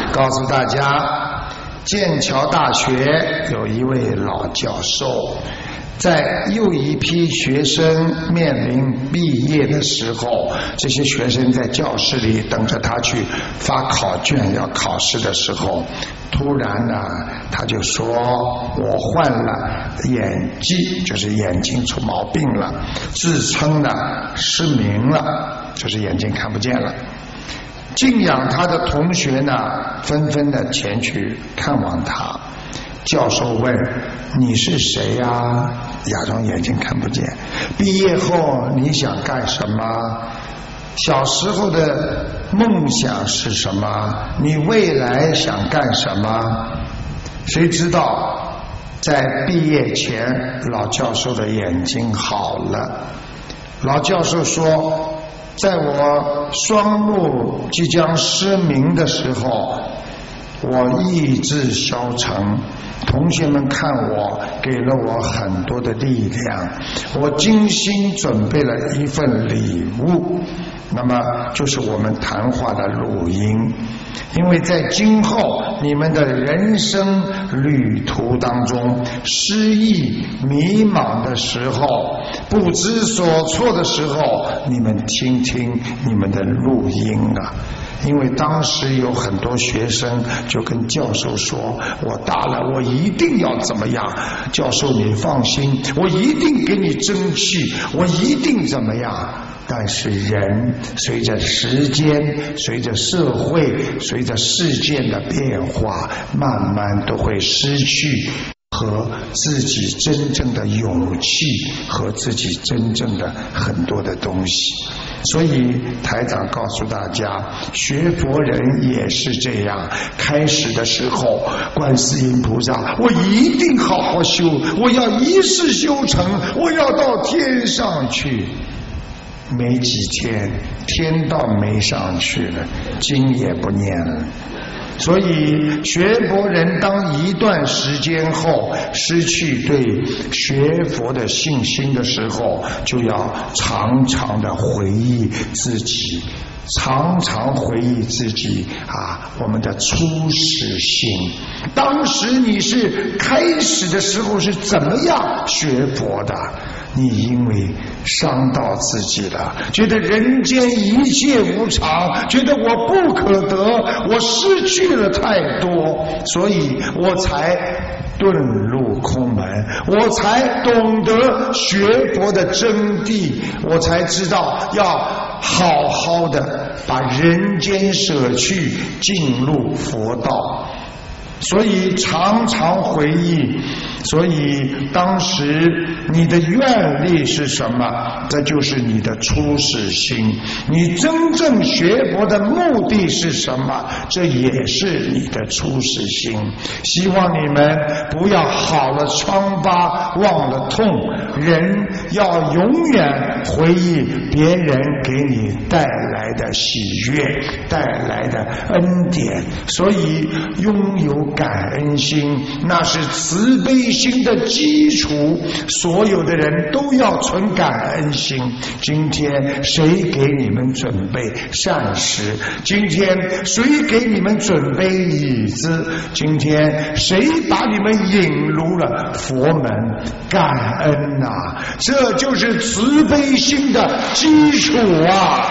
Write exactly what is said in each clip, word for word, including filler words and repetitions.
告诉大家，剑桥大学有一位老教授，在又一批学生面临毕业的时候，这些学生在教室里等着他去发考卷要考试的时候，突然呢他就说，我患了眼疾，就是眼睛出毛病了，自称呢失明了，就是眼睛看不见了。敬仰他的同学呢纷纷的前去看望他。教授问，你是谁呀？假装眼睛看不见。毕业后你想干什么？小时候的梦想是什么？你未来想干什么？谁知道在毕业前老教授的眼睛好了。老教授说，在我双目即将失明的时候，我意志消沉，同学们看我，给了我很多的力量，我精心准备了一份礼物，那么就是我们谈话的录音。因为在今后你们的人生旅途当中，失意迷茫的时候，不知所措的时候，你们听听你们的录音啊。因为当时有很多学生就跟教授说，我大了我一定要怎么样，教授你放心，我一定给你争气，我一定怎么样。但是人随着时间，随着社会，随着事件的变化，慢慢都会失去和自己真正的勇气，和自己真正的很多的东西。所以台长告诉大家，学佛人也是这样，开始的时候观世音菩萨，我一定好好修，我要一世修成，我要到天上去。没几天天道没上去了，经也不念了。所以学佛人当一段时间后失去对学佛的信心的时候，就要常常的回忆自己，常常回忆自己啊，我们的初始心。当时你是开始的时候是怎么样学佛的？你因为伤到自己了，觉得人间一切无常，觉得我不可得，我失去了太多，所以我才遁入空门，我才懂得学佛的真谛，我才知道要好好的把人间舍去，进入佛道。所以常常回忆，所以当时你的愿力是什么？这就是你的初始心。你真正学佛的目的是什么？这也是你的初始心。希望你们不要好了疮疤忘了痛，人要永远回忆别人给你带来的喜悦，带来的恩典。所以拥有感恩心，那是慈悲心的基础。所有的人都要存感恩心。今天谁给你们准备膳食？今天谁给你们准备椅子？今天谁把你们引入了佛门？感恩啊，这就是慈悲心的基础啊！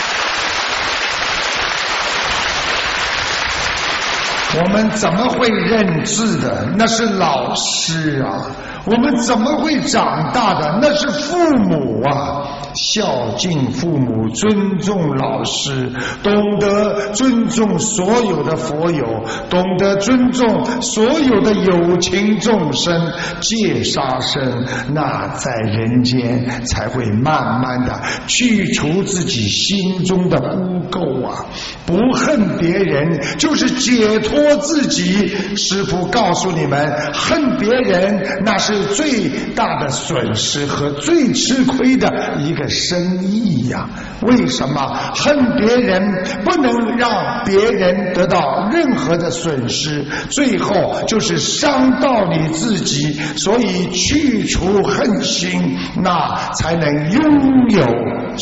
我们怎么会认字的？那是老师啊。我们怎么会长大的？那是父母啊。孝敬父母，尊重老师，懂得尊重所有的佛友，懂得尊重所有的有情众生，戒杀生，那在人间才会慢慢的去除自己心中的污垢啊！不恨别人就是解脱自己。师父告诉你们，恨别人那是最大的损失和最吃亏的一个生意呀、啊！为什么恨别人不能让别人得到任何的损失？最后就是伤到你自己。所以去除恨心，那才能拥有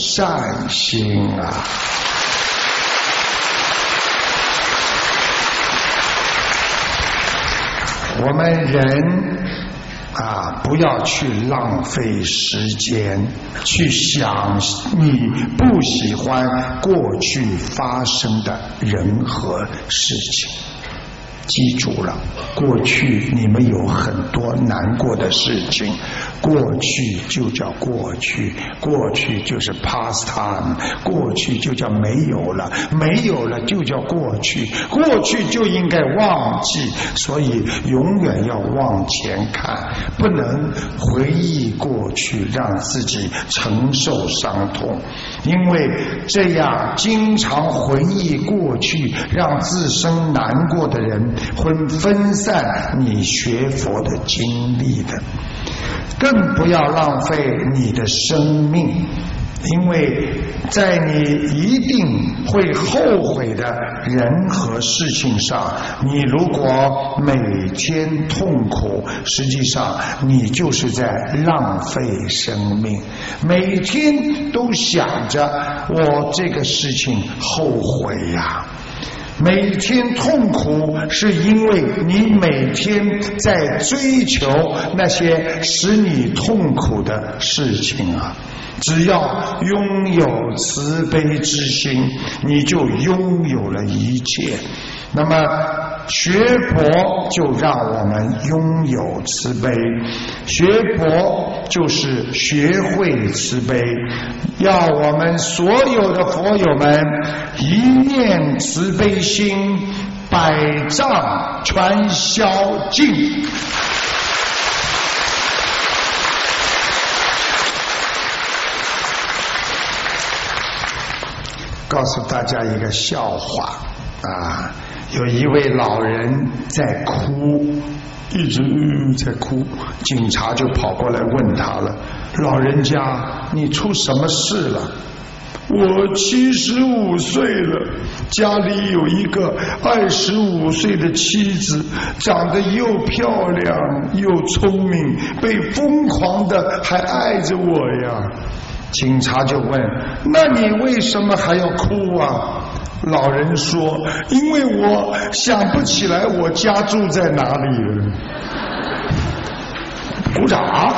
善心啊！ 我们人啊，不要去浪费时间去想你不喜欢过去发生的人和事情。记住了，过去你们有很多难过的事情，过去就叫过去，过去就是 past time， 过去就叫没有了，没有了就叫过去，过去就应该忘记，所以永远要往前看，不能回忆过去让自己承受伤痛，因为这样经常回忆过去让自身难过的人会分散你学佛的精力的，更不要浪费你的生命，因为在你一定会后悔的人和事情上，你如果每天痛苦，实际上你就是在浪费生命。每天都想着我这个事情后悔呀，每天痛苦是因为你每天在追求那些使你痛苦的事情啊！只要拥有慈悲之心，你就拥有了一切。那么学佛就让我们拥有慈悲，学佛就是学会慈悲，要我们所有的佛友们一念慈悲心，百障全消尽。告诉大家一个笑话啊，有一位老人在哭，一直在哭，警察就跑过来问他了：老人家，你出什么事了？我七十五岁了，家里有一个二十五岁的妻子，长得又漂亮又聪明，被疯狂的还爱着我呀。警察就问：那你为什么还要哭啊？老人说：因为我想不起来我家住在哪里了。鼓掌。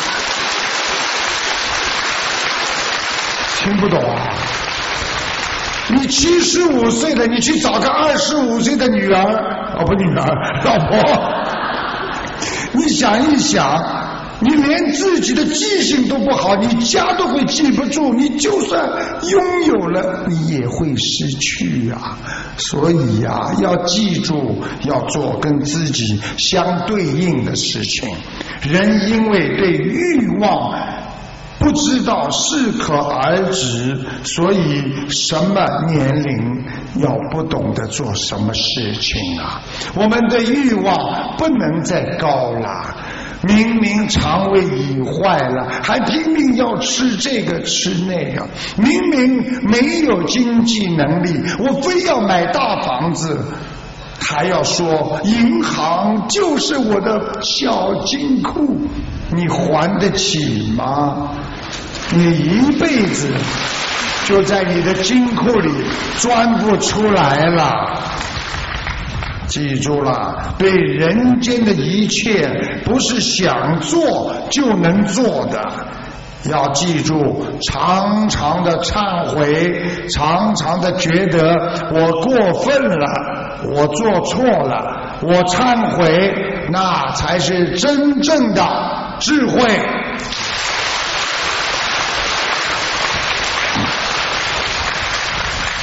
听不懂啊？你七十五岁了，你去找个二十五岁的女儿，哦不，女儿，老婆。你想一想，你连自己的记性都不好，你家都会记不住，你就算拥有了，你也会失去啊。所以呀、啊，要记住，要做跟自己相对应的事情。人因为对欲望不知道适可而止，所以什么年龄要不懂得做什么事情啊。我们的欲望不能再高了，明明肠胃已坏了，还拼命要吃这个吃那个，明明没有经济能力，我非要买大房子，还要说银行就是我的小金库，你还得起吗？你一辈子就在你的金库里钻不出来了。记住了，对人间的一切不是想做就能做的，要记住，常常的忏悔，常常的觉得我过分了，我做错了，我忏悔，那才是真正的智慧。